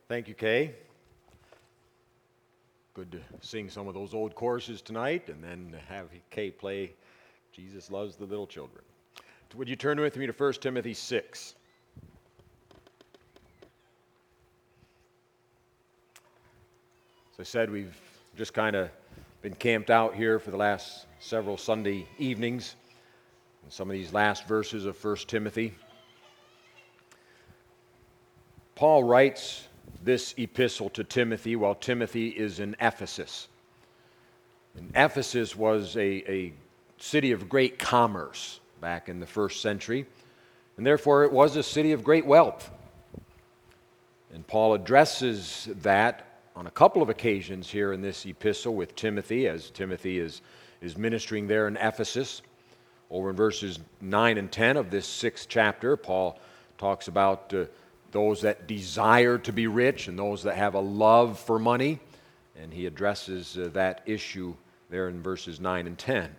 Thank you, Kay. Good to sing some of those old choruses tonight and then have Kay play Jesus Loves the Little Children. Would you turn with me to 1 Timothy 6? As I said, we've just kind of been camped out here for the last several Sunday evenings in some of these last verses of 1 Timothy. Paul writes this epistle to Timothy while Timothy is in Ephesus. And Ephesus was a city of great commerce back in the first century, and therefore it was a city of great wealth. And Paul addresses that on a couple of occasions here in this epistle with Timothy, as Timothy is ministering there in Ephesus. Over in verses 9 and 10 of this 6th chapter, Paul talks about those that desire to be rich and those that have a love for money, and he addresses that issue there in verses 9 and 10.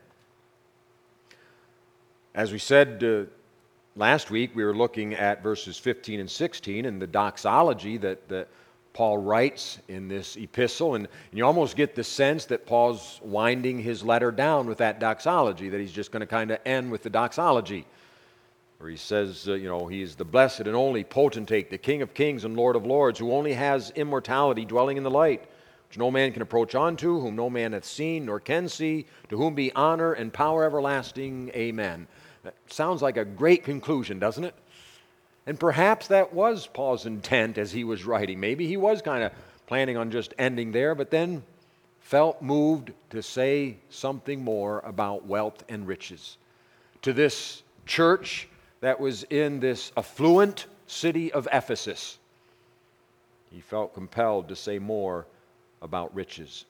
As we said last week, we were looking at verses 15 and 16 and the doxology that Paul writes in this epistle, and you almost get the sense that Paul's winding his letter down with that doxology, that he's just going to kind of end with the doxology, where he says, he is the blessed and only potentate, the King of kings and Lord of lords, who only has immortality dwelling in the light, which no man can approach unto, whom no man hath seen nor can see, to whom be honor and power everlasting. Amen. That sounds like a great conclusion, doesn't it? And perhaps that was Paul's intent as he was writing. Maybe he was kind of planning on just ending there, but then felt moved to say something more about wealth and riches. To this church that was in this affluent city of Ephesus, he felt compelled to say more about riches.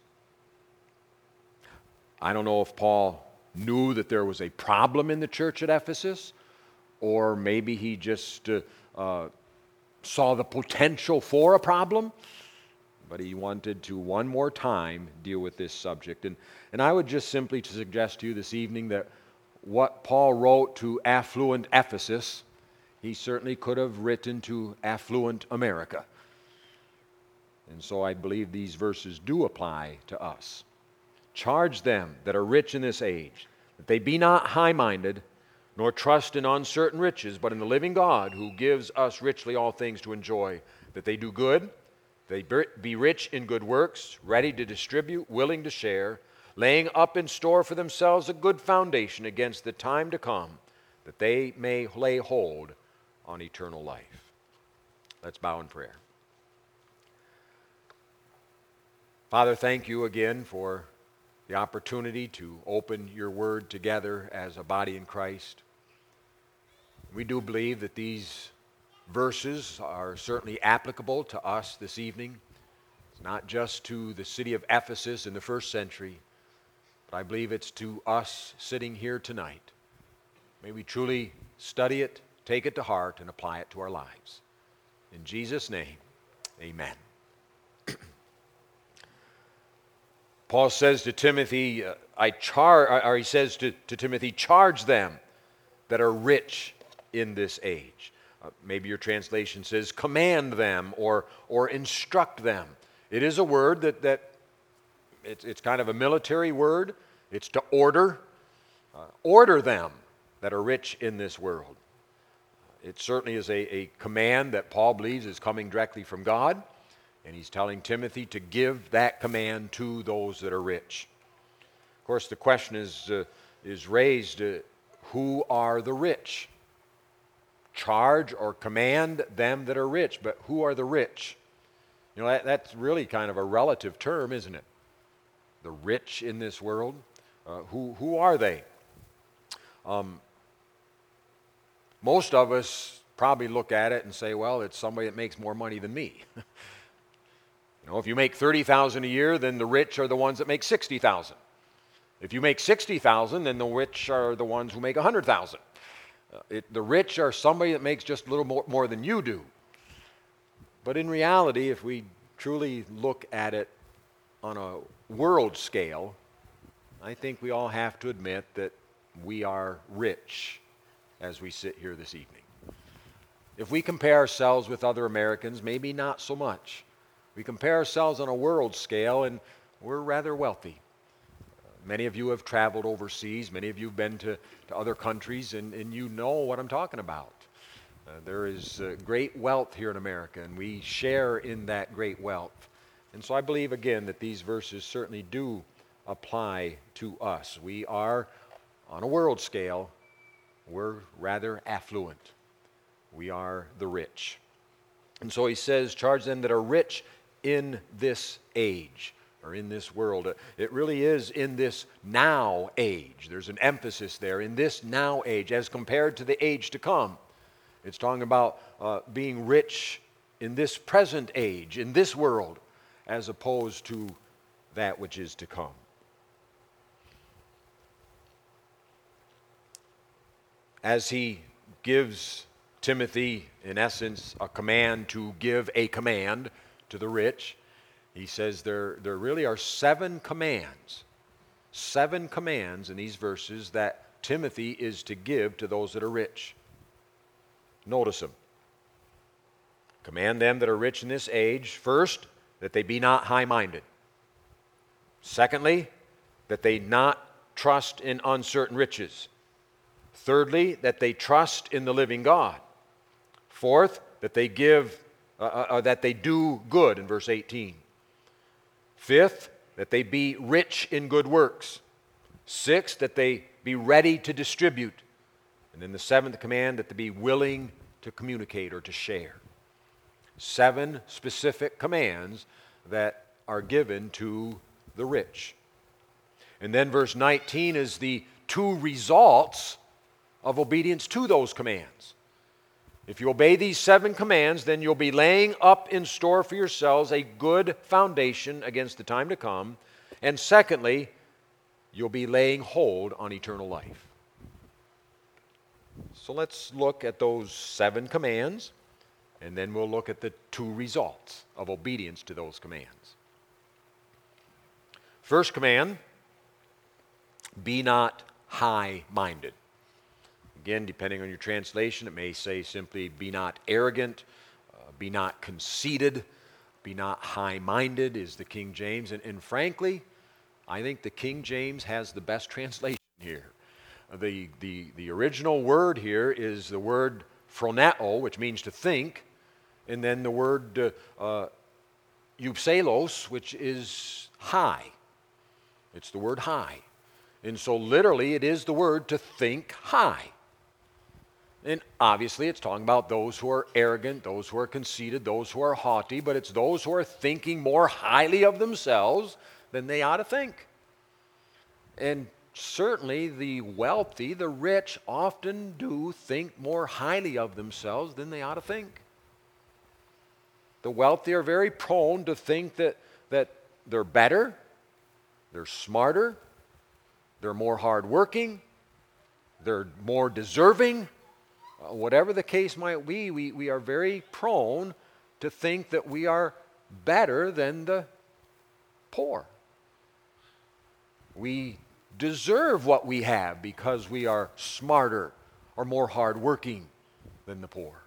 I don't know if Paul knew that there was a problem in the church at Ephesus, or maybe he just saw the potential for a problem, but he wanted to one more time deal with this subject. And I would just simply to suggest to you this evening that what Paul wrote to affluent Ephesus, he certainly could have written to affluent America. And so I believe these verses do apply to us. Charge them that are rich in this age, that they be not high-minded, nor trust in uncertain riches, but in the living God, who gives us richly all things to enjoy, that they do good, they be rich in good works, ready to distribute, willing to share, laying up in store for themselves a good foundation against the time to come, that they may lay hold on eternal life. Let's bow in prayer. Father, thank you again for the opportunity to open your word together as a body in Christ. We do believe that these verses are certainly applicable to us this evening. It's not just to the city of Ephesus in the first century, but I believe it's to us sitting here tonight. May we truly study it, take it to heart, and apply it to our lives. In Jesus' name, amen. Paul says to Timothy, he says to Timothy, charge them that are rich in this age. Maybe your translation says, command them or instruct them. It is a word that it's kind of a military word. It's to order. Order them that are rich in this world. It certainly is a command that Paul believes is coming directly from God. And he's telling Timothy to give that command to those that are rich. Of course, the question is raised, who are the rich? Charge or command them that are rich, but who are the rich? That's really kind of a relative term, isn't it? The rich in this world. Who are they? Most of us probably look at it and say, well, it's somebody that makes more money than me. If you make $30,000 a year, then the rich are the ones that make $60,000. If you make $60,000, then the rich are the ones who make $100,000. The rich are somebody that makes just a little more than you do. But in reality, if we truly look at it on a world scale, I think we all have to admit that we are rich as we sit here this evening. If we compare ourselves with other Americans, maybe not so much. We compare ourselves on a world scale, and we're rather wealthy. Many of you have traveled overseas. Many of you have been to other countries, and you know what I'm talking about. There is great wealth here in America, and we share in that great wealth. And so I believe, again, that these verses certainly do apply to us. We are, on a world scale, we're rather affluent. We are the rich. And so he says, charge them that are rich in this age, or in this world. It really is in this now age. There's an emphasis there, in this now age, as compared to the age to come. It's talking about being rich in this present age, in this world, as opposed to that which is to come. As he gives Timothy, in essence, a command to give a command to the rich, he says there really are 7 commands in these verses that Timothy is to give to those that are rich. Notice them. Command them that are rich in this age, first, that they be not high-minded. Secondly, that they not trust in uncertain riches. Thirdly, that they trust in the living God. Fourth, that they that they do good in verse 18. Fifth, that they be rich in good works. Sixth, that they be ready to distribute. And then the 7th command, that they be willing to communicate or to share. 7 specific commands that are given to the rich. And then verse 19 is the 2 results of obedience to those commands. If you obey these 7 commands, then you'll be laying up in store for yourselves a good foundation against the time to come. And secondly, you'll be laying hold on eternal life. So let's look at those 7 commands, and then we'll look at the 2 results of obedience to those commands. First command, be not high-minded. Again, depending on your translation, it may say simply, be not arrogant, be not conceited, be not high-minded is the King James. And frankly, I think the King James has the best translation here. The original word here is the word phroneo, which means to think, and then the word eupselos, which is high. It's the word high. And so literally it is the word to think high. And obviously it's talking about those who are arrogant, those who are conceited, those who are haughty, but it's those who are thinking more highly of themselves than they ought to think. And certainly the wealthy, the rich, often do think more highly of themselves than they ought to think. The wealthy are very prone to think that they're better, they're smarter, they're more hardworking, they're more deserving. Whatever the case might be, we are very prone to think that we are better than the poor. We deserve what we have because we are smarter or more hardworking than the poor.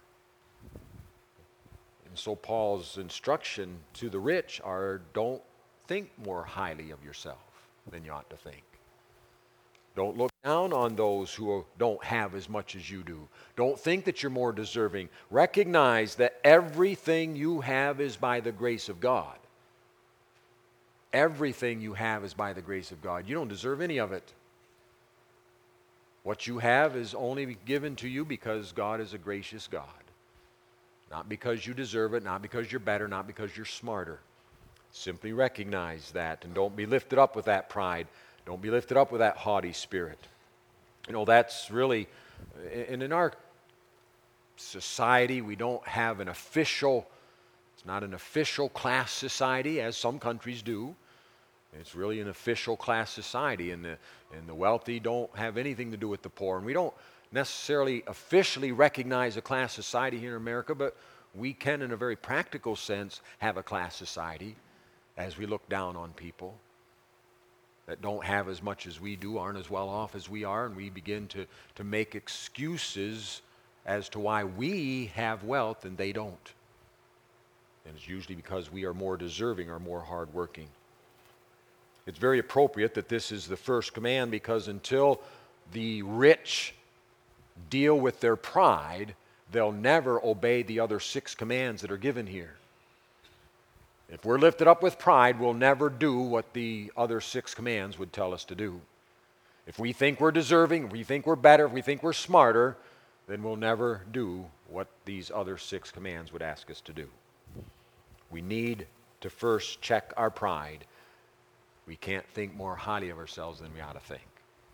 And so Paul's instruction to the rich are, don't think more highly of yourself than you ought to think. Don't look down on those who don't have as much as you do. Don't think that you're more deserving. Recognize that everything you have is by the grace of God. Everything you have is by the grace of God. You don't deserve any of it. What you have is only given to you because God is a gracious God. Not because you deserve it, not because you're better, not because you're smarter. Simply recognize that and don't be lifted up with that pride. Don't be lifted up with that haughty spirit. You know, that's really, and in our society, we don't have an official, it's not an official class society as some countries do. It's really an official class society, and the wealthy don't have anything to do with the poor. And we don't necessarily officially recognize a class society here in America, but we can, in a very practical sense, have a class society as we look down on people that don't have as much as we do, aren't as well off as we are, and we begin to make excuses as to why we have wealth and they don't. And it's usually because we are more deserving or more hardworking. It's very appropriate that this is the first command, because until the rich deal with their pride, they'll never obey the other 6 commands that are given here. If we're lifted up with pride, we'll never do what the other 6 commands would tell us to do. If we think we're deserving, if we think we're better, if we think we're smarter, then we'll never do what these other 6 commands would ask us to do. We need to first check our pride. We can't think more highly of ourselves than we ought to think.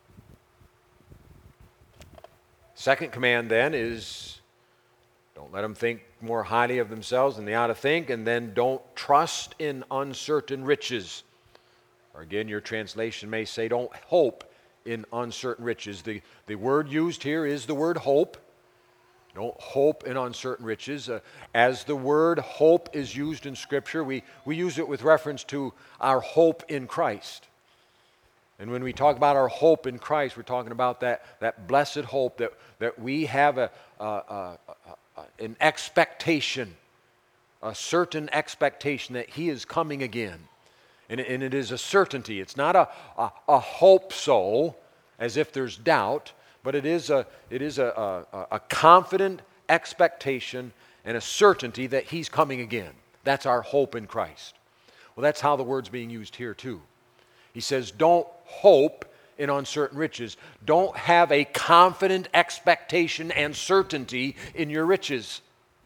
Second command then is, don't let them think more highly of themselves than they ought to think, and then don't trust in uncertain riches. Or again, your translation may say, don't hope in uncertain riches. The word used here is the word hope. Don't hope in uncertain riches. As the word hope is used in Scripture, we use it with reference to our hope in Christ. And when we talk about our hope in Christ, we're talking about that blessed hope that we have an expectation, a certain expectation that He is coming again. And it is a certainty. It's not a hope so, as if there's doubt, but it is a confident expectation and a certainty that He's coming again. That's our hope in Christ. Well, that's how the word's being used here too. He says, don't hope in uncertain riches. Don't have a confident expectation and certainty in your riches.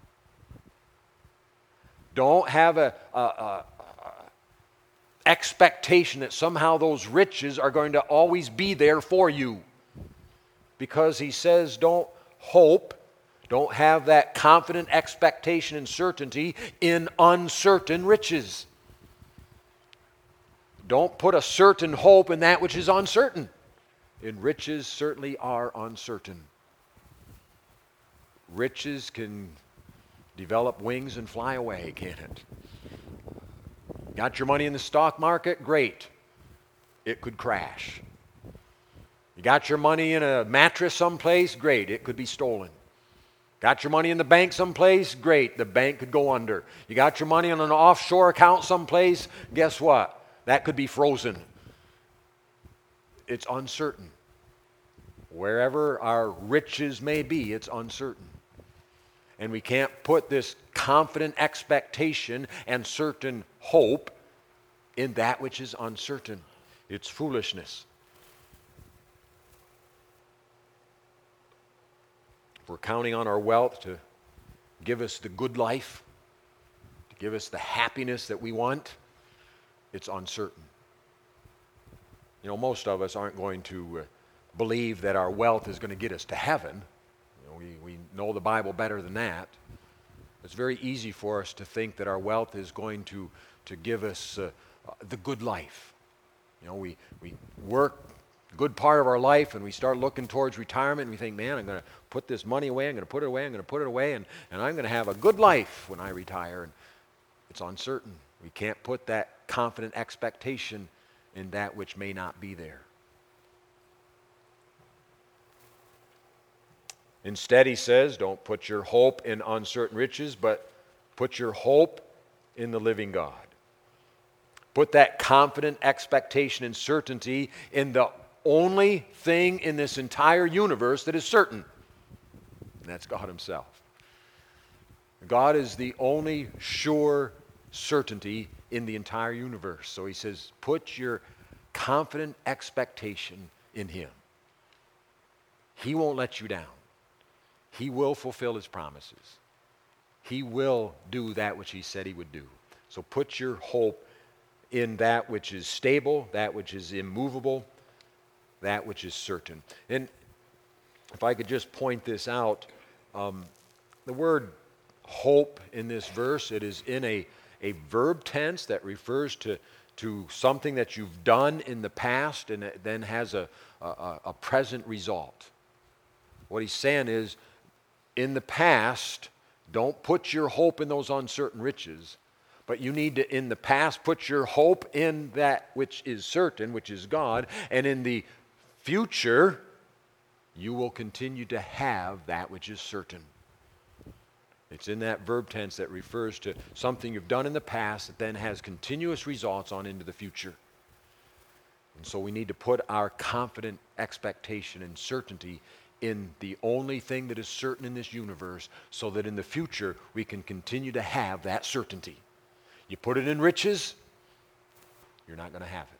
Don't have a expectation that somehow those riches are going to always be there for you. Because he says don't hope, don't have that confident expectation and certainty in uncertain riches. Don't put a certain hope in that which is uncertain. And riches certainly are uncertain. Riches can develop wings and fly away, can't it? Got your money in the stock market? Great. It could crash. You got your money in a mattress someplace? Great. It could be stolen. Got your money in the bank someplace? Great. The bank could go under. You got your money on an offshore account someplace? Guess what? That could be frozen. It's uncertain. Wherever our riches may be, it's uncertain. And we can't put this confident expectation and certain hope in that which is uncertain. It's foolishness. If we're counting on our wealth to give us the good life, to give us the happiness that we want, it's uncertain. You know, most of us aren't going to believe that our wealth is going to get us to heaven. We know the Bible better than that. It's very easy for us to think that our wealth is going to give us the good life. You know, we work a good part of our life and we start looking towards retirement and we think, man, I'm going to put this money away, I'm going to put it away, I'm going to put it away, and I'm going to have a good life when I retire. And it's uncertain. We can't put that confident expectation in that which may not be there. Instead, he says, don't put your hope in uncertain riches, but put your hope in the living God. Put that confident expectation and certainty in the only thing in this entire universe that is certain, and that's God Himself. God is the only sure certainty in the entire universe. So he says, put your confident expectation in Him. He won't let you down. He will fulfill His promises. He will do that which He said He would do. So put your hope in that which is stable, that which is immovable, that which is certain. And if I could just point this out, the word hope in this verse, it is in a verb tense that refers to something that you've done in the past and it then has a present result. What he's saying is, in the past, don't put your hope in those uncertain riches, but you need to, in the past, put your hope in that which is certain, which is God, and in the future, you will continue to have that which is certain. It's in that verb tense that refers to something you've done in the past that then has continuous results on into the future. And so we need to put our confident expectation and certainty in the only thing that is certain in this universe, so that in the future we can continue to have that certainty. You put it in riches, you're not going to have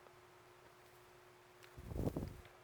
it.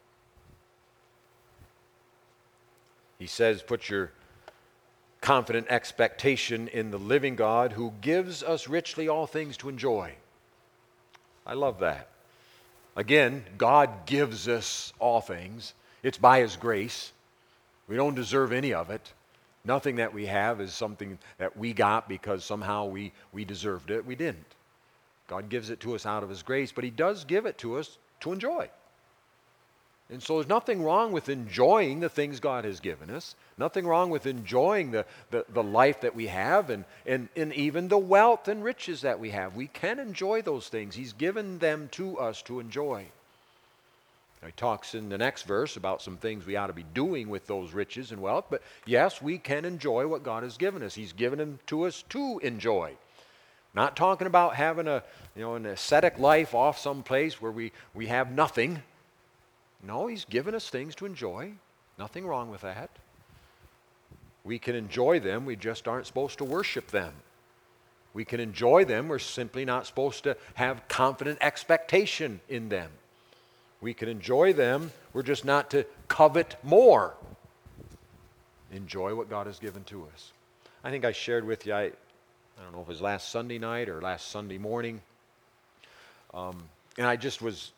He says, put your confident expectation in the living God who gives us richly all things to enjoy. I love that. Again, God gives us all things. It's by His grace. We don't deserve any of it. Nothing that we have is something that we got because somehow we deserved it. We didn't. God gives it to us out of His grace, but He does give it to us to enjoy. And so there's nothing wrong with enjoying the things God has given us. Nothing wrong with enjoying the life that we have and even the wealth and riches that we have. We can enjoy those things. He's given them to us to enjoy. He talks in the next verse about some things we ought to be doing with those riches and wealth. But yes, we can enjoy what God has given us. He's given them to us to enjoy. Not talking about having an ascetic life off someplace where we have nothing. No, He's given us things to enjoy. Nothing wrong with that. We can enjoy them. We just aren't supposed to worship them. We can enjoy them. We're simply not supposed to have confident expectation in them. We can enjoy them. We're just not to covet more. Enjoy what God has given to us. I think I shared with you, I don't know if it was last Sunday night or last Sunday morning, and I just was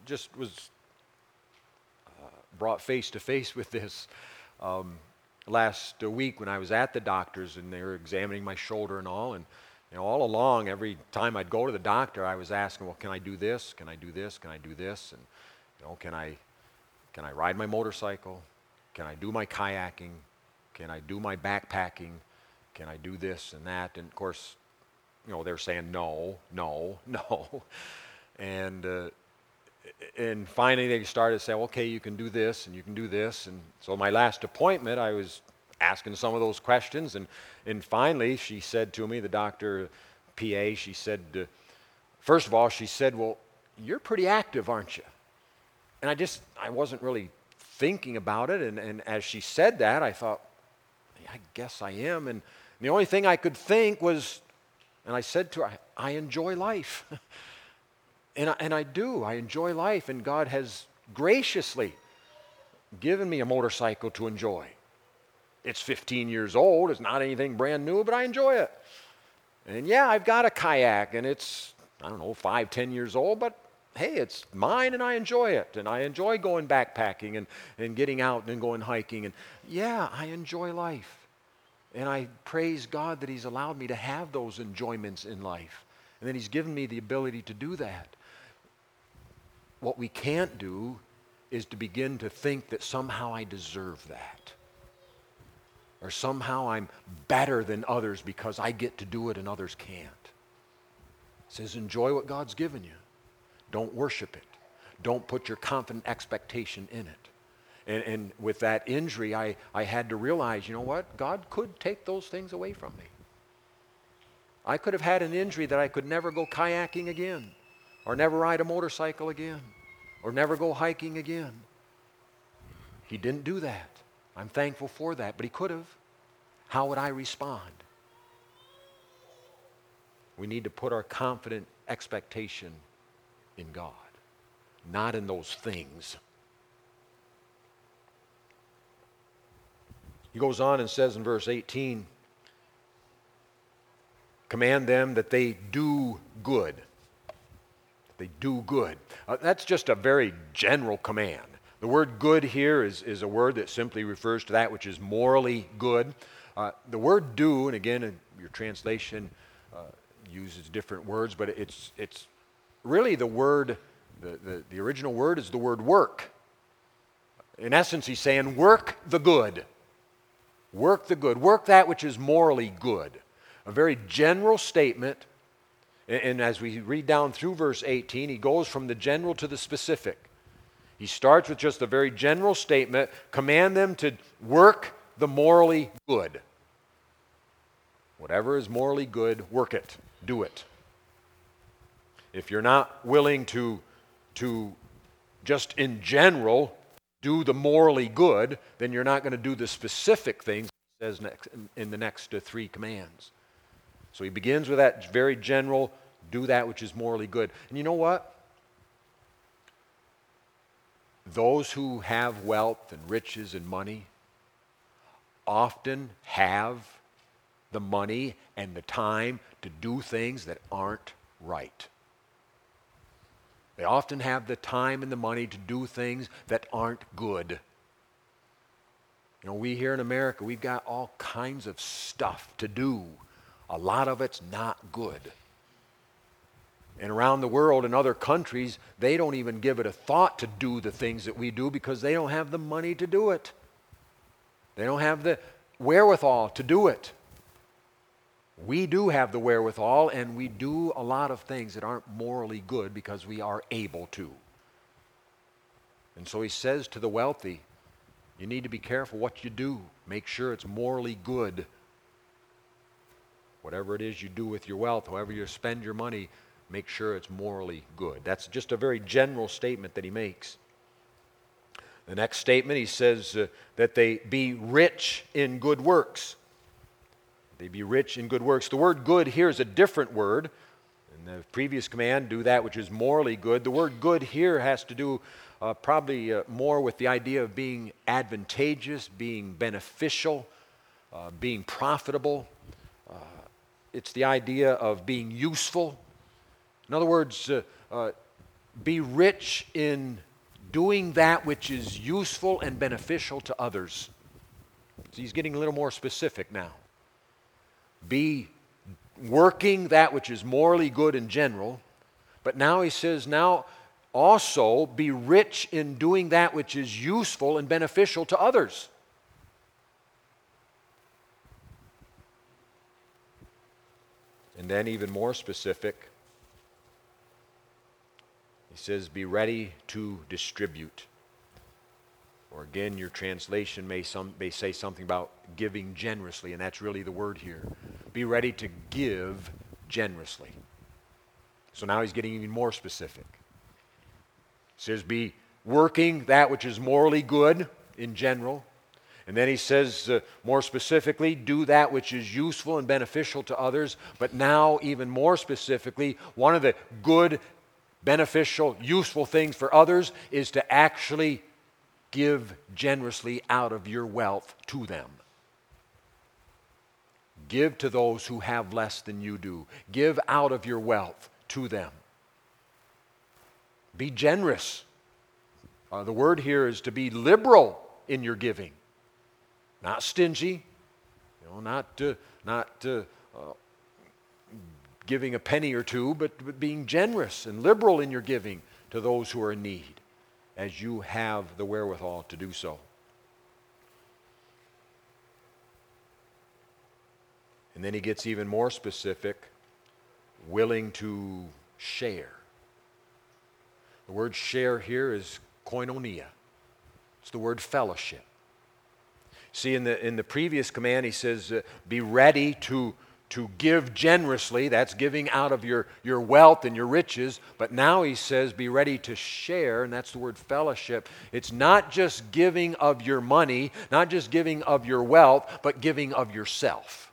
brought face to face with this last week when I was at the doctor's and they were examining my shoulder and all. And all along, every time I'd go to the doctor, I was asking, well, can I do this? Can I do this? Can I do this? And can I ride my motorcycle? Can I do my kayaking? Can I do my backpacking? Can I do this and that? And of course, they're saying no. And finally they started to say, okay, you can do this and you can do this. And so my last appointment, I was asking some of those questions. And finally she said to me, the doctor, PA, she said, first of all, she said, well, you're pretty active, aren't you? And I wasn't really thinking about it. And as she said that, I thought, I guess I am. And the only thing I could think was, and I said to her, I enjoy life. And I do. I enjoy life. And God has graciously given me a motorcycle to enjoy. It's 15 years old. It's not anything brand new, but I enjoy it. And yeah, I've got a kayak, and it's, 5, 10 years old, but hey, it's mine and I enjoy it. And I enjoy going backpacking and getting out and going hiking. And yeah, I enjoy life. And I praise God that He's allowed me to have those enjoyments in life. And that He's given me the ability to do that. What we can't do is to begin to think that somehow I deserve that. Or somehow I'm better than others because I get to do it and others can't. It says enjoy what God's given you. Don't worship it. Don't put your confident expectation in it. And with that injury, I had to realize, you know what? God could take those things away from me. I could have had an injury that I could never go kayaking again, or never ride a motorcycle again, or never go hiking again. He didn't do that. I'm thankful for that, but He could have. How would I respond? We need to put our confident expectation in God, not in those things. He goes on and says in verse 18, command them that they do good. They do good. That's just a very general command. The word good here is a word that simply refers to that which is morally good. The word do, and again, your translation uses different words, but it's really the word, the original word is the word work. In essence, he's saying work the good. Work the good. Work that which is morally good. A very general statement. And as we read down through verse 18, he goes from the general to the specific. He starts with just a very general statement, command them to work the morally good. Whatever is morally good, work it, do it. If you're not willing to just in general do the morally good, then you're not going to do the specific things he says in the next three commands. So he begins with that very general, do that which is morally good. And you know what? Those who have wealth and riches and money often have the money and the time to do things that aren't right. They often have the time and the money to do things that aren't good. You know, we here in America, we've got all kinds of stuff to do. A lot of it's not good. And around the world in other countries, they don't even give it a thought to do the things that we do because they don't have the money to do it. They don't have the wherewithal to do it. We do have the wherewithal, and we do a lot of things that aren't morally good because we are able to. And so he says to the wealthy, you need to be careful what you do. Make sure it's morally good. Whatever it is you do with your wealth, however you spend your money, make sure it's morally good. That's just a very general statement that he makes. The next statement, he says that they be rich in good works. They be rich in good works. The word good here is a different word. In the previous command, do that which is morally good. The word good here has to do probably more with the idea of being advantageous, being beneficial, being profitable. It's the idea of being useful. In other words, be rich in doing that which is useful and beneficial to others. So he's getting a little more specific now. Be working that which is morally good in general, but now he says, now also be rich in doing that which is useful and beneficial to others. And then even more specific, he says, be ready to distribute. Or again, your translation may say something about giving generously, and that's really the word here. Be ready to give generously. So now he's getting even more specific. He says, be working that which is morally good in general. And then he says more specifically, do that which is useful and beneficial to others. But now even more specifically, one of the good, beneficial, useful things for others is to actually give generously out of your wealth to them. Give to those who have less than you do. Give out of your wealth to them. Be generous. The word here is to be liberal in your giving. Not stingy. Not giving a penny or two, but being generous and liberal in your giving to those who are in need, as you have the wherewithal to do so. And then he gets even more specific, willing to share. The word share here is koinonia. It's the word fellowship. See, in the previous command, he says, be ready to give generously. That's giving out of your wealth and your riches. But now he says, be ready to share, and that's the word fellowship. It's not just giving of your money, not just giving of your wealth, but giving of yourself.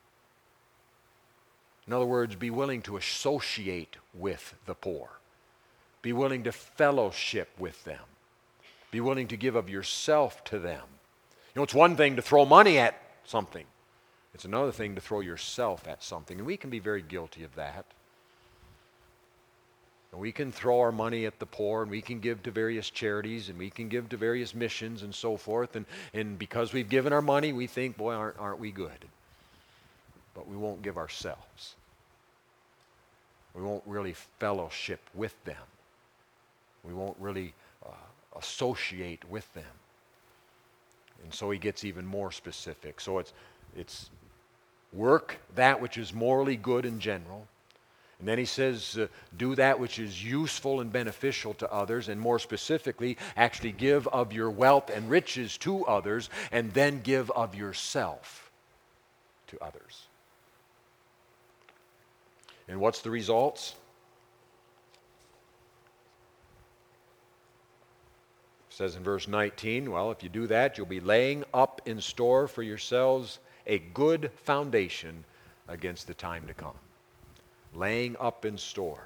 In other words, be willing to associate with the poor. Be willing to fellowship with them. Be willing to give of yourself to them. You know, it's one thing to throw money at something. It's another thing to throw yourself at something. And we can be very guilty of that. And we can throw our money at the poor, and we can give to various charities, and we can give to various missions and so forth. And because we've given our money, we think, boy, aren't we good? But we won't give ourselves. We won't really fellowship with them. We won't really associate with them. And so he gets even more specific. So it's work that which is morally good in general. And then he says, do that which is useful and beneficial to others, and more specifically, actually give of your wealth and riches to others, and then give of yourself to others. And what's the results? It says in verse 19, well, if you do that, you'll be laying up in store for yourselves a good foundation against the time to come. Laying up in store.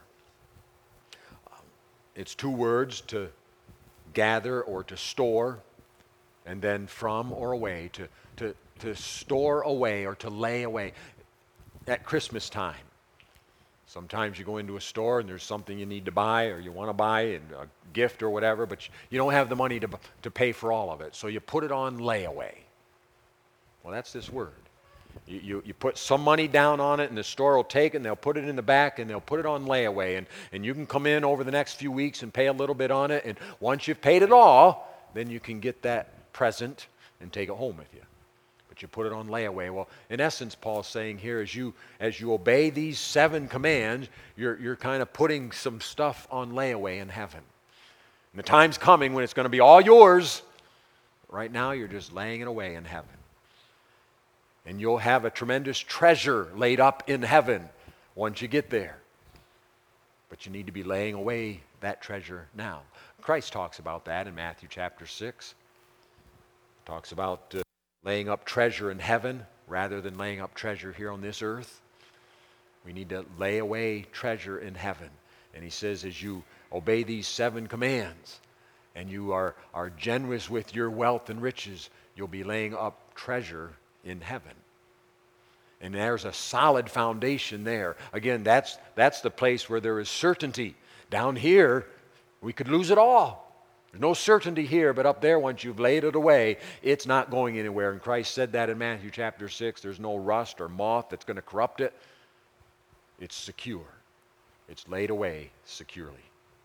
It's two words, to gather or to store, and then from or away, to store away or to lay away. At Christmas time, sometimes you go into a store and there's something you need to buy or you want to buy, and a gift or whatever, but you don't have the money to pay for all of it, so you put it on layaway. Well, that's this word. You put some money down on it, and the store will take it, and they'll put it in the back, and they'll put it on layaway. And you can come in over the next few weeks and pay a little bit on it, and once you've paid it all, then you can get that present and take it home with you. But you put it on layaway. Well, in essence, Paul's saying here, as you obey these 7 commands, you're kind of putting some stuff on layaway in heaven. And the time's coming when it's going to be all yours. Right now, you're just laying it away in heaven. And you'll have a tremendous treasure laid up in heaven once you get there. But you need to be laying away that treasure now. Christ talks about that in Matthew chapter 6. Talks about laying up treasure in heaven rather than laying up treasure here on this earth. We need to lay away treasure in heaven. And he says, as you obey these 7 commands and you are generous with your wealth and riches, you'll be laying up treasure in heaven. And there's a solid foundation there. Again, that's the place where there is certainty. Down here, we could lose it all. There's no certainty here, but up there, once you've laid it away, it's not going anywhere. And Christ said that in Matthew chapter 6. There's no rust or moth that's going to corrupt it. It's secure. It's laid away securely.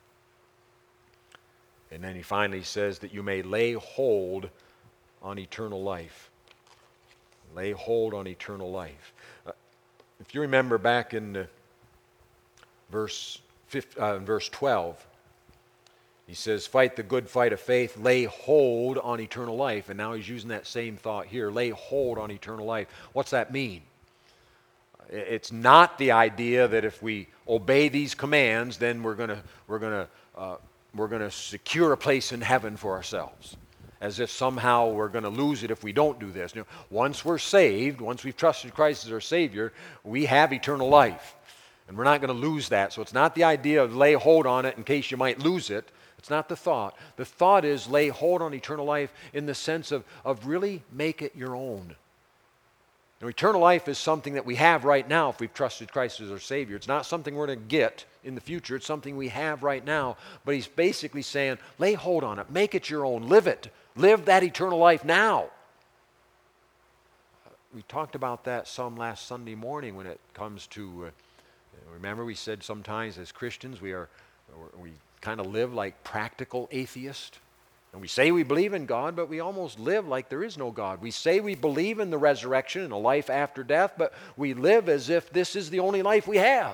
And then he finally says that you may lay hold on eternal life. Lay hold on eternal life. If you remember back in verse 12, he says, fight the good fight of faith, lay hold on eternal life. And now he's using that same thought here, lay hold on eternal life. What's that mean? It's not the idea that if we obey these commands, then we're going to secure a place in heaven for ourselves, as if somehow we're going to lose it if we don't do this. Once we're saved, once we've trusted Christ as our Savior, we have eternal life. And we're not going to lose that. So it's not the idea of lay hold on it in case you might lose it. It's not the thought. The thought is lay hold on eternal life in the sense of really make it your own. Now, eternal life is something that we have right now if we've trusted Christ as our Savior. It's not something we're going to get in the future. It's something we have right now. But he's basically saying, lay hold on it. Make it your own. Live it. Live that eternal life now. We talked about that some last Sunday morning when it comes to, remember we said sometimes as Christians we kind of live like practical atheists. And we say we believe in God, but we almost live like there is no God. We say we believe in the resurrection and a life after death, but we live as if this is the only life we have.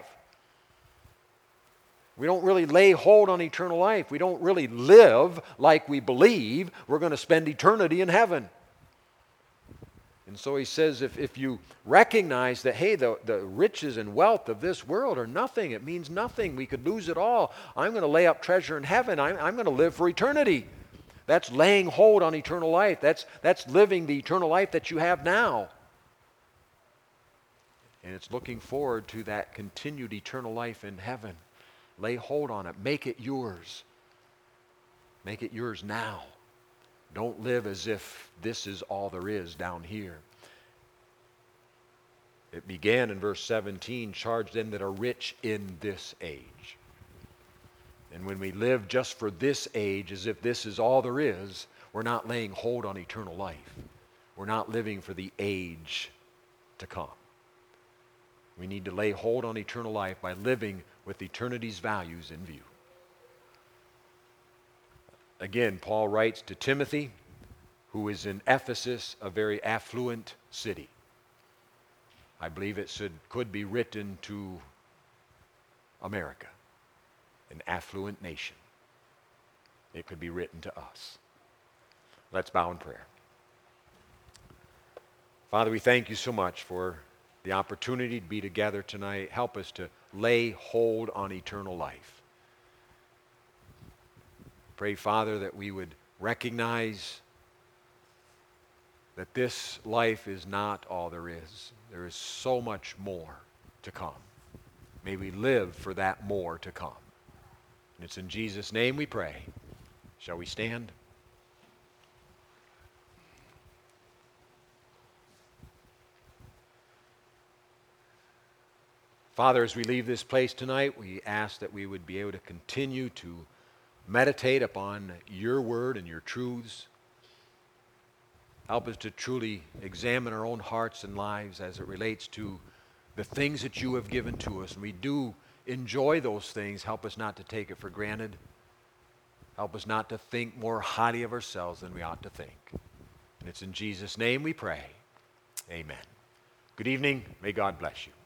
We don't really lay hold on eternal life. We don't really live like we believe we're going to spend eternity in heaven. And so he says if you recognize that, hey, the riches and wealth of this world are nothing, it means nothing, we could lose it all. I'm going to lay up treasure in heaven. I'm going to live for eternity. That's laying hold on eternal life. That's living the eternal life that you have now. And it's looking forward to that continued eternal life in heaven. Lay hold on it. Make it yours. Make it yours now. Don't live as if this is all there is down here. It began in verse 17, charge them that are rich in this age. And when we live just for this age as if this is all there is, we're not laying hold on eternal life. We're not living for the age to come. We need to lay hold on eternal life by living with eternity's values in view. Again, Paul writes to Timothy, who is in Ephesus, a very affluent city. I believe it could be written to America, an affluent nation. It could be written to us. Let's bow in prayer. Father, we thank you so much for the opportunity to be together tonight. Help us to lay hold on eternal life. Pray, Father, that we would recognize that this life is not all there is. There is so much more to come. May we live for that more to come. And it's in Jesus' name we pray. Shall we stand? Father, as we leave this place tonight, we ask that we would be able to continue to meditate upon your word and your truths. Help us to truly examine our own hearts and lives as it relates to the things that you have given to us. And we do enjoy those things. Help us not to take it for granted. Help us not to think more highly of ourselves than we ought to think. And it's in Jesus' name we pray. Amen. Good evening. May God bless you.